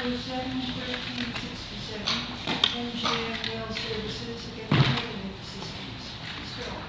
1367, MGM Well Services against Negative Systems. Mr. Orr.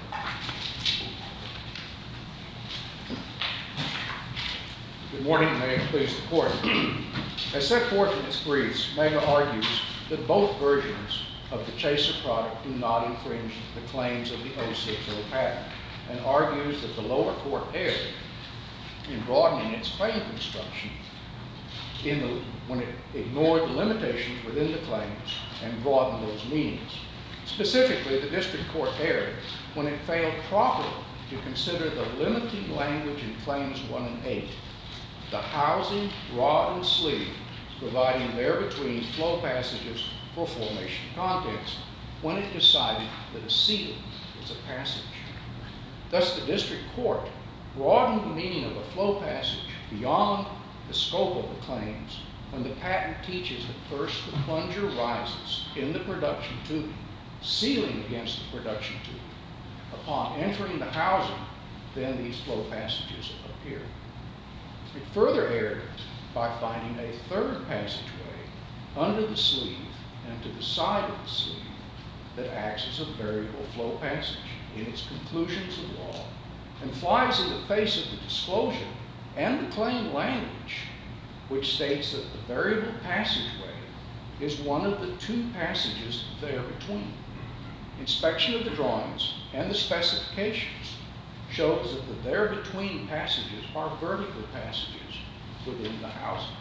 Good morning, may it please the court. As set forth in its briefs, Mega argues that both versions of the Chaser product do not infringe the claims of the 060 patent, and argues that the lower court erred in broadening its claim construction when it ignored the limitations within the claims and broadened those meanings. Specifically, the district court erred when it failed properly to consider the limiting language in claims 1 and 8, the housing, rod, and sleeve, providing there-between flow passages for formation contents, when it decided that a seal is a passage. Thus, the district court broadened the meaning of a flow passage beyond the scope of the claims when the patent teaches that first the plunger rises in the production tube, sealing against the production tube. Upon entering the housing, then these flow passages appear. It further erred by finding a third passageway under the sleeve and to the side of the sleeve that acts as a variable flow passage in its conclusions of law, and flies in the face of the disclosure and the claim language, which states that the variable passageway is one of the two passages there between. Inspection of the drawings and the specifications shows that the there-between passages are vertical passages within the housing.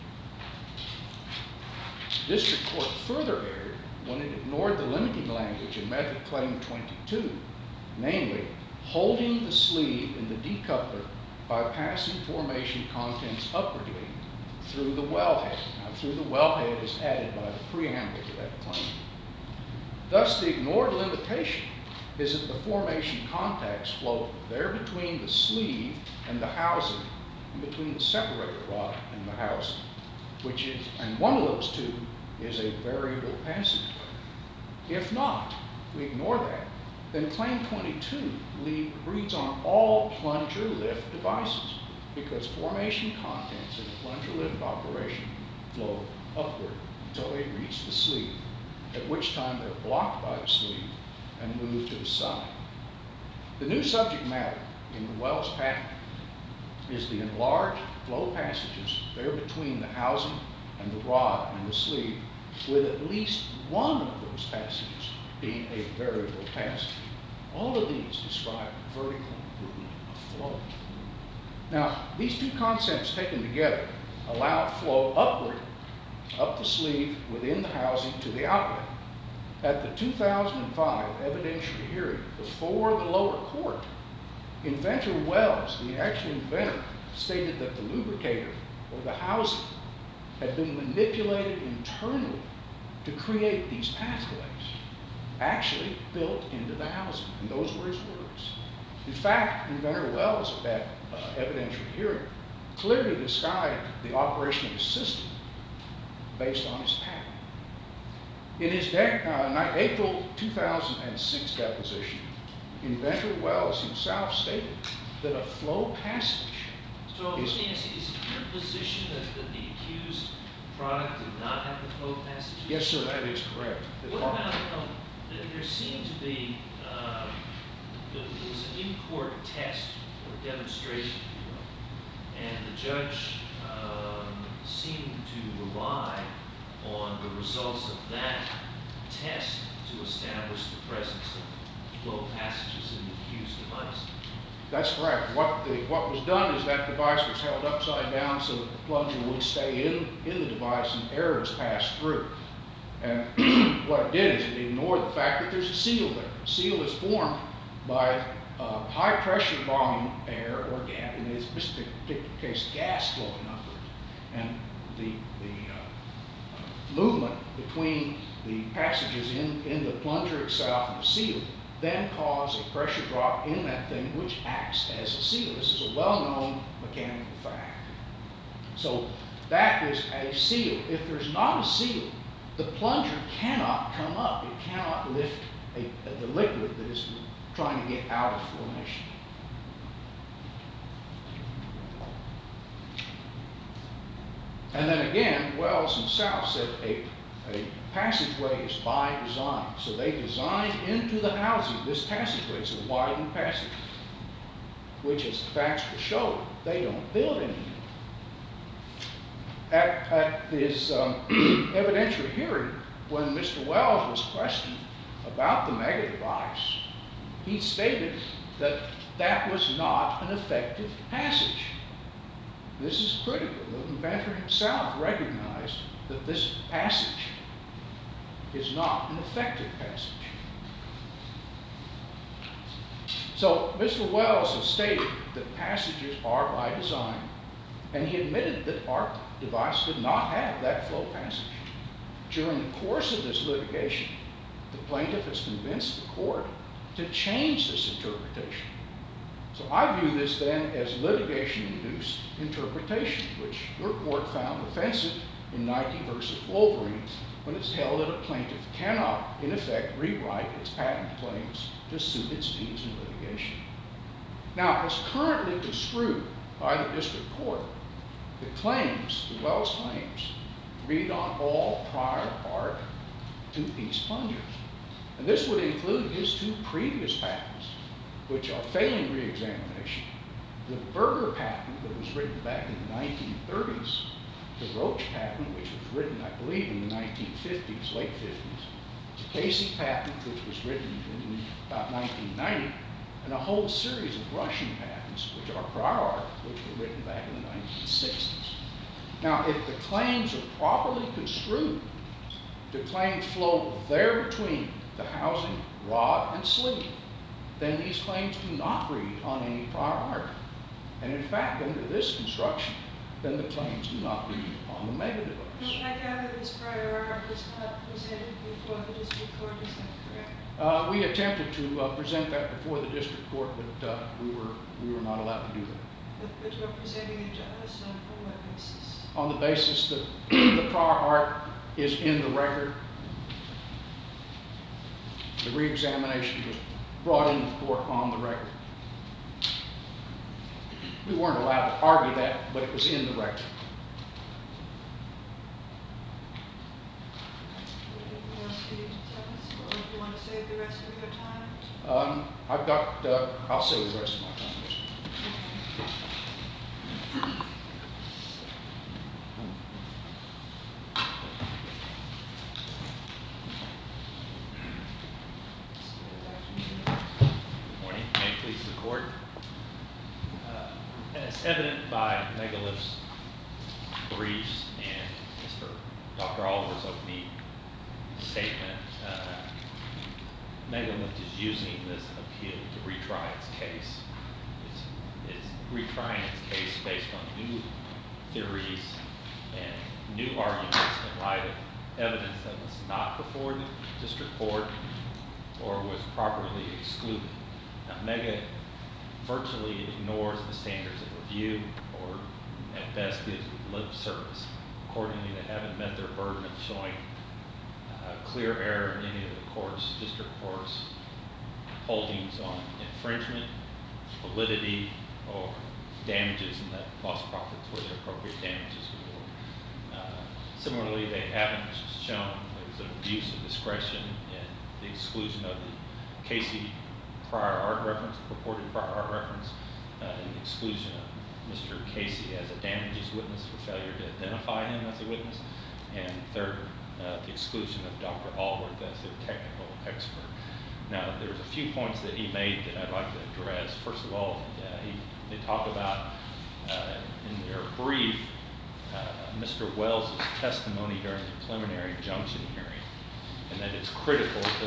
The district court further erred when it ignored the limiting language in method claim 22, namely, holding the sleeve in the decoupler by passing formation contents upwardly through the wellhead. Now, through the wellhead is added by the preamble to that claim. Thus, the ignored limitation is that the formation contacts flow there between the sleeve and the housing, and between the separator rod and the housing, and one of those two is a variable passageway. If not, we ignore that, then claim 22 reads on all plunger lift devices, because formation contents in a plunger lift operation flow upward until they reach the sleeve, at which time they're blocked by the sleeve and moved to the side. The new subject matter in the Wells patent is the enlarged flow passages there between the housing and the rod and the sleeve, with at least one of those passages being a variable passage. All of these describe vertical movement of flow. Now, these two concepts taken together allow flow upward, up the sleeve, within the housing to the outlet. At the 2005 evidentiary hearing before the lower court, inventor Wells, the actual inventor, stated that the lubricator, or the housing, had been manipulated internally to create these pathways, actually built into the housing, and those were his words. In fact, inventor Wells at that evidentiary hearing clearly described the operation of his system based on his patent. In his April 2006 deposition, inventor Wells himself stated that a flow passage is it your position that the accused product did not have the flow passages? Yes, sir, that is correct. What about, there seemed to be, there was an in-court test or demonstration, and the judge seemed to rely on the results of that test to establish the presence of flow passages in the accused device. That's correct. What was done is that device was held upside down so that the plunger would stay in the device and air was passed through. And what it did is it ignored the fact that there's a seal there. The seal is formed by high pressure volume air or gas, in this particular case, gas flowing upward. And the movement between the passages in the plunger itself and the seal then cause a pressure drop in that thing, which acts as a seal. This is a well-known mechanical fact. So that is a seal. If there's not a seal, the plunger cannot come up. It cannot lift the liquid that is trying to get out of formation. And then again, Wells himself said a passageway is by design. So they designed into the housing this passageway. It's a widened passage, which, as the facts will show, they don't build anymore. At his evidentiary hearing, when Mr. Wells was questioned about the mega device, he stated that that was not an effective passage. This is critical. The inventor himself recognized that this passage is not an effective passage. So Mr. Wells has stated that passages are by design, and he admitted that our device did not have that flow passage. During the course of this litigation, the plaintiff has convinced the court to change this interpretation. So I view this then as litigation-induced interpretation, which your court found offensive in Nike versus Wolverine, when it's held that a plaintiff cannot, in effect, rewrite its patent claims to suit its needs in litigation. Now, as currently construed by the district court, the claims, the Wells claims, read on all prior art two-piece plungers. And this would include his two previous patents, which are failing re-examination. The Berger patent that was written back in the 1930s, the Roach patent, which was written, I believe, in the 1950s, late 50s, the Casey patent, which was written in about 1990, and a whole series of Russian patents, which are prior art, which were written back in the 1960s. Now, if the claims are properly construed to claim flow there between the housing, rod, and sleeve, then these claims do not read on any prior art. And in fact, under this construction, then the claims do not read on the mega device. Well, I gather this prior art was not presented before the district court, is that correct? We attempted to present that before the district court, but we were not allowed to do that. But you're presenting it to us on what basis? On the basis that the prior art is in the record. The re-examination was brought into court on the record. We weren't allowed to argue that, but it was in the record. Anything else you need to tell us? Or do you want to save the rest of your time? I'll save the rest of my time. Good morning. May it please the court. As evident by Megalift's briefs and Mr. Dr. Oliver's opening statement, Megalift is using this appeal to retry its case. It's retrying its case based on new theories and new arguments in light of evidence that was not before the district court or was properly excluded. Now, Mega virtually ignores the standards of review or at best gives lip service. Accordingly, they haven't met their burden of showing clear error in any of the district courts' holdings on infringement, validity, or damages, and that lost profits were the appropriate damages were. Similarly, they haven't shown there was an abuse of discretion in the exclusion of the Casey prior art reference, purported prior art reference, and the exclusion of Mr. Casey as a damages witness for failure to identify him as a witness, and third, the exclusion of Dr. Allworth as their technical expert. Now, there's a few points that he made that I'd like to address. First of all, they talk about in their brief Mr. Wells' testimony during the preliminary injunction hearing, and that it's critical to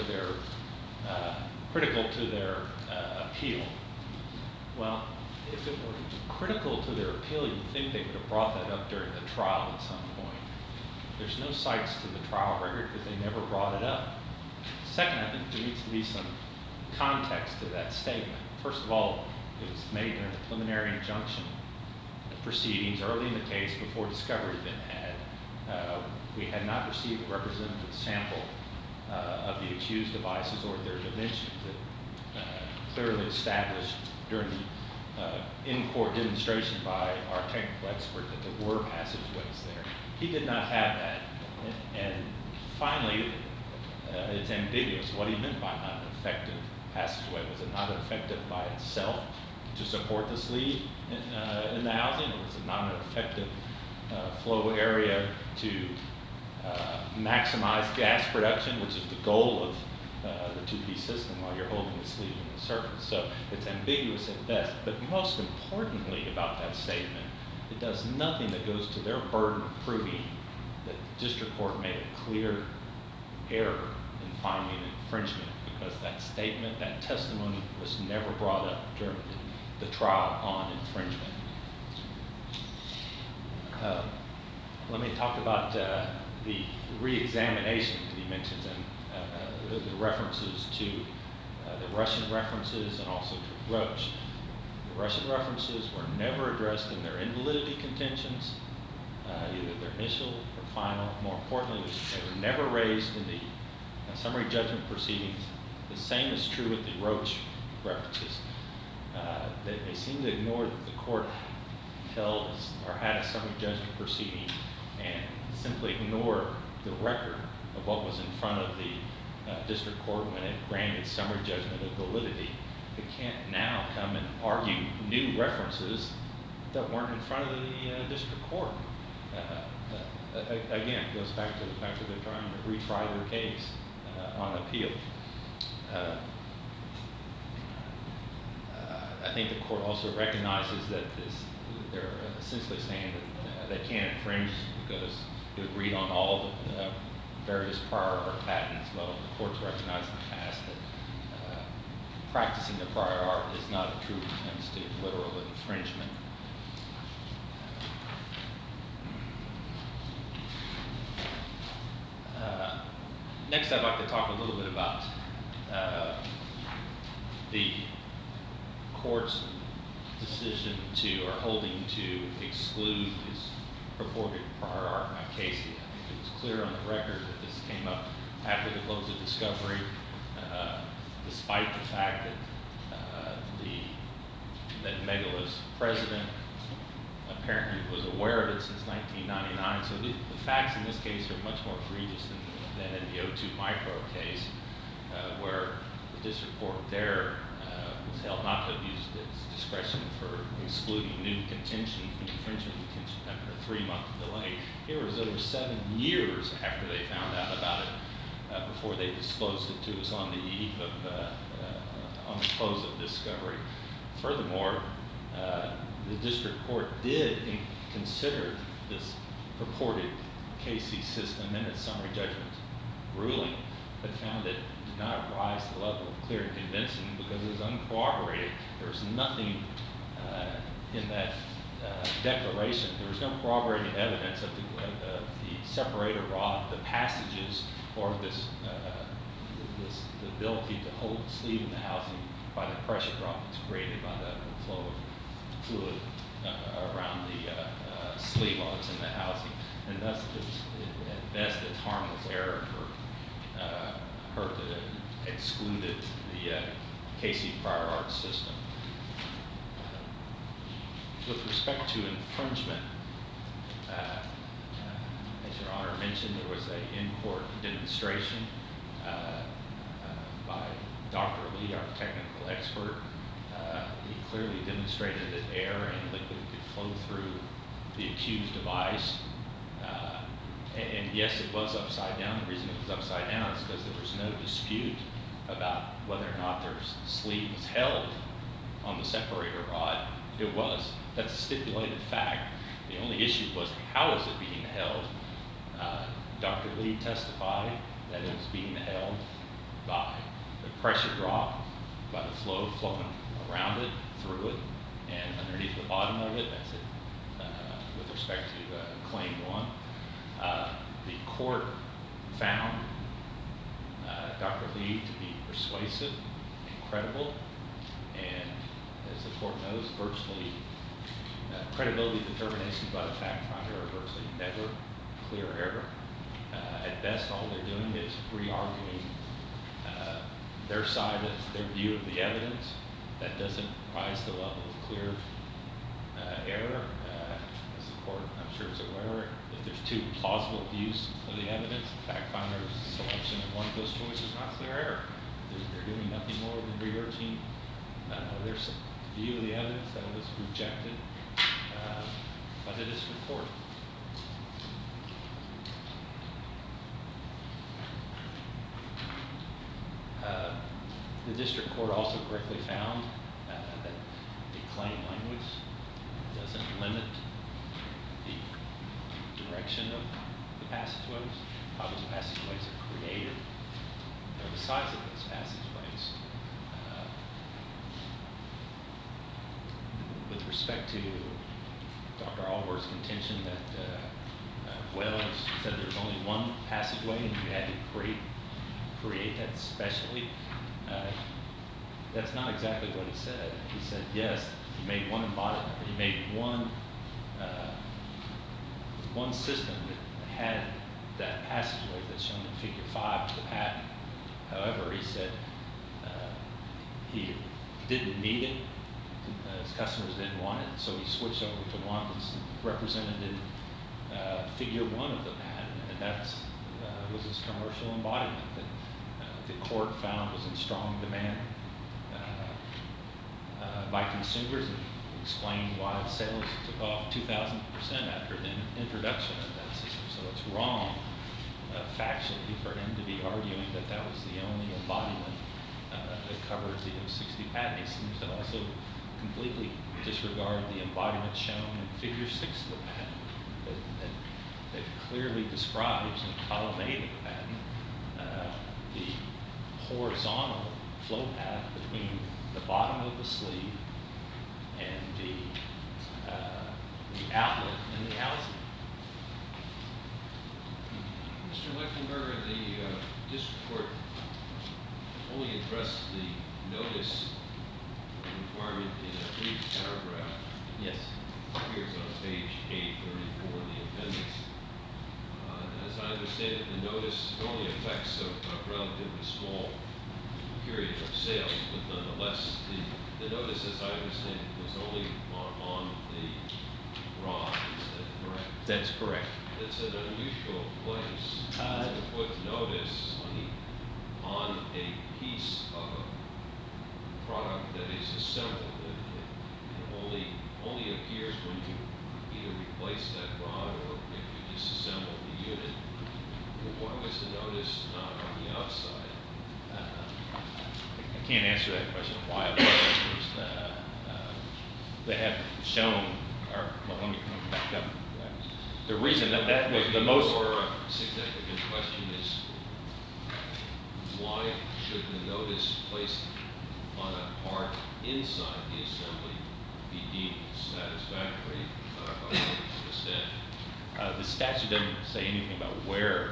their appeal. Well, if it were critical to their appeal, you'd think they would have brought that up during the trial at some point. There's no cites to the trial record because they never brought it up. Second, I think there needs to be some context to that statement. First of all, it was made during the preliminary injunction proceedings early in the case before discovery had been had. We had not received a representative sample of the accused devices or their dimensions that clearly established during the in-court demonstration by our technical expert that there were passageways there. He did not have that. And finally, it's ambiguous what he meant by not an effective passageway. Was it not effective by itself to support the sleeve in the housing, or was it not an effective flow area to maximize gas production, which is the goal of the two-piece system while you're holding the sleeve in the surface? So it's ambiguous at best. But most importantly about that statement, it does nothing that goes to their burden of proving that the district court made a clear error in finding infringement, because that statement, that testimony was never brought up during the trial on infringement. Let me talk about the re-examination that he mentions, and the references to the Russian references and also to Roche. The Russian references were never addressed in their invalidity contentions, either their initial or final. More importantly, they were never raised in the summary judgment proceedings. The same is true with the Roche references. They seem to ignore that the court held or had a summary judgment proceeding and simply ignore the record of what was in front of the district court when it granted summary judgment of validity. It can't now come and argue new references that weren't in front of the district court. Again, it goes back to the fact that they're trying to retry their case on appeal. I think the court also recognizes that they're essentially saying that they can't infringe because it would read on all the various prior art patents. Well, the court's recognized in the past that practicing the prior art is not a true defense to literal infringement. Next, I'd like to talk a little bit about the court's decision to, or holding to, exclude this purported prior art by Casey. I think it was clear on the record that this came up after the close of discovery, despite the fact that that Megala's president apparently was aware of it since 1999. So the facts in this case are much more egregious than in the O2 micro case, where the district court there was held not to have used its discretion for excluding new contention, infringement contention after a 3-month delay. Here was over 7 years after they found out about it, before they disclosed it to us on the eve of, on the close of discovery. Furthermore, the district court did consider this purported Casey system in its summary judgment ruling, but found it did not rise to the level of clear and convincing because it was uncorroborated. There was nothing in that declaration. There was no corroborating evidence of the separator rod, the passages, or the ability to hold the sleeve in the housing by the pressure drop that's created by the flow of fluid around the sleeve while it's in the housing. And thus, at best, it's harmless error for her to excluded the Casey prior art system. With respect to infringement, as Your Honor mentioned, there was an in-court demonstration by Dr. Lee, our technical expert. He clearly demonstrated that air and liquid could flow through the accused device. And yes, it was upside down. The reason it was upside down is because there was no dispute about whether or not their sleeve was held on the separator rod. It was. That's a stipulated fact. The only issue was how is it being held. Dr. Lee testified that it was being held by the pressure drop, by the flow flowing around it, through it, and underneath the bottom of it. That's it with respect to Claim 1. The court found Dr. Lee to be persuasive and credible, and as the court knows, virtually credibility determinations by the fact finder are virtually never clear error. At best, all they're doing is re-arguing their side of their view of the evidence. That doesn't rise to the level of clear error. As the court, I'm sure, is aware, if there's two plausible views of the evidence, the fact finder's selection of one of those choices is not clear error. They're doing nothing more than researching their view of the evidence that was rejected by the district court. The district court also correctly found that the claim language doesn't limit the direction of the passageways, how those passageways are created, or the size of those passageways. With respect to Dr. Allworth's contention that Wells said there's only one passageway and you had to create that specially, that's not exactly what he said. He said, yes, he made one embodiment, he made one system that had that passageway that's shown in Figure 5 of the patent. However, he said he didn't need it, his customers didn't want it, so he switched over to one that's represented in Figure 1 of the patent, and that was his commercial embodiment that the court found was in strong demand by consumers, and explained why sales took off 2,000% after the introduction of that system. So it's wrong factually for him to be arguing that that was the only embodiment that covered the 060 patent. He seems to also completely disregard the embodiment shown in Figure 6 of the patent that clearly describes in column 8 of the patent the horizontal flow path between the bottom of the sleeve and the outlet in the housing. Mr. Lechtenberger, the district court only addressed the notice requirement in a brief paragraph. Yes. It appears on page 834 of the appendix. As I understand it, the notice only affects a relatively small period of sales, but nonetheless, the notice, as I understand it, was only on the rod. Is that correct? That's correct. It's an unusual place to put notice on a piece of a product that is assembled. It only appears when you either replace that rod or if you disassemble the unit. Why was the notice not on the outside? I can't answer that question why it wasn't. They have shown, or well, let me back up. The reason that was the most more significant question is why should the notice placed on a part inside the assembly be deemed satisfactory by the statute? The statute doesn't say anything about where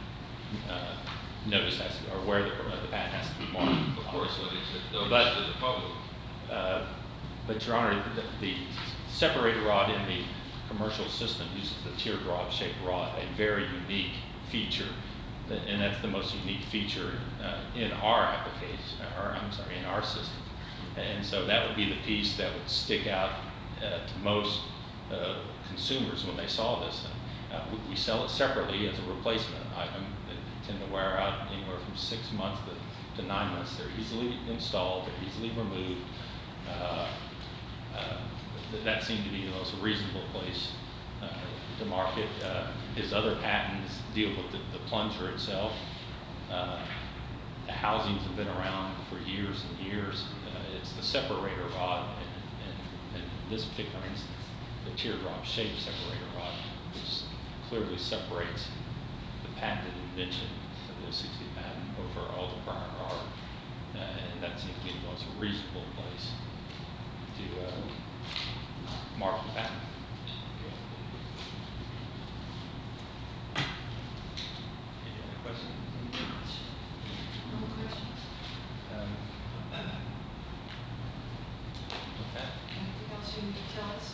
notice has to, or where the patent has to be marked. Of course, but it's a notice to the public. But Your Honor, the separator rod in the commercial system uses the teardrop shaped rod, a very unique feature, and that's the most unique feature in our application, or I'm sorry, in our system. And so that would be the piece that would stick out to most consumers when they saw this thing. We sell it separately as a replacement item. They tend to wear out anywhere from 6 months to 9 months. They're easily installed, they're easily removed. That seemed to be the most reasonable place to market. His other patents deal with the plunger itself. The housings have been around for years and years. It's the separator rod, and in this particular instance, the teardrop-shaped separator rod, which clearly separates the patented invention of the 060 patent over all the prior art, and that seems to be the most reasonable place to mark the patent. Any other questions? No questions? Okay. Anything else you need to tell us?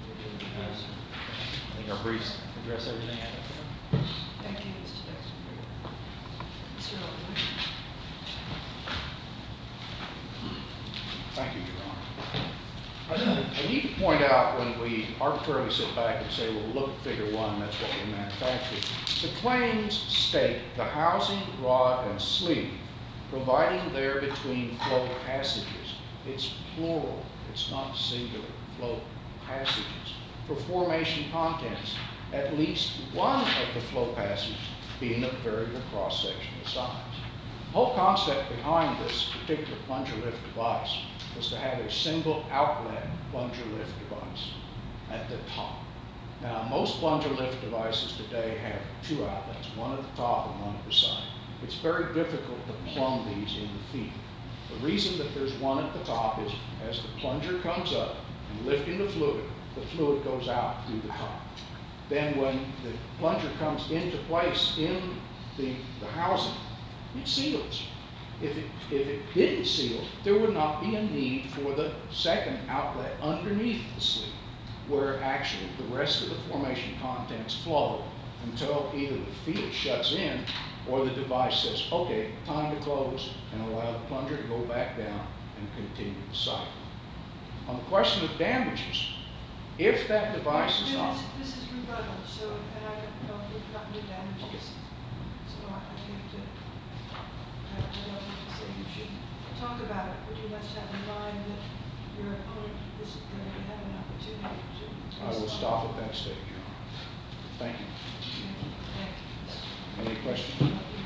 I think our briefs address everything I have. Thank you, Mr. Dexter. Mr. Oliver. Thank you, Your Honor. I need to point out when we arbitrarily sit back and say, well, look at figure 1, that's what we manufactured. The claims state the housing, rod, and sleeve, providing there between flow passages. It's plural, it's not singular, flow passages. For formation contents, at least one of the flow passages being of variable cross-sectional size. The whole concept behind this particular plunger lift device was to have a single outlet plunger lift device at the top. Now, most plunger lift devices today have 2 outlets, one at the top and one at the side. It's very difficult to plumb these in the feet. The reason that there's one at the top is as the plunger comes up and lifting the fluid goes out through the top. Then when the plunger comes into place in the housing, it seals. If it didn't seal, there would not be a need for the second outlet underneath the sleeve, where actually the rest of the formation contents flow until either the field shuts in or the device says, okay, time to close, and allow the plunger to go back down and continue the cycle. On the question of damages, if that device is not... This is rebuttal, so, and I don't know if we've gotten the damages. So I think that, I don't want to say you shouldn't talk about it, but you must have in mind that your opponent is going to have an opportunity to... I will stop at that stage, Your Honor. Thank you. Thank you. Any questions?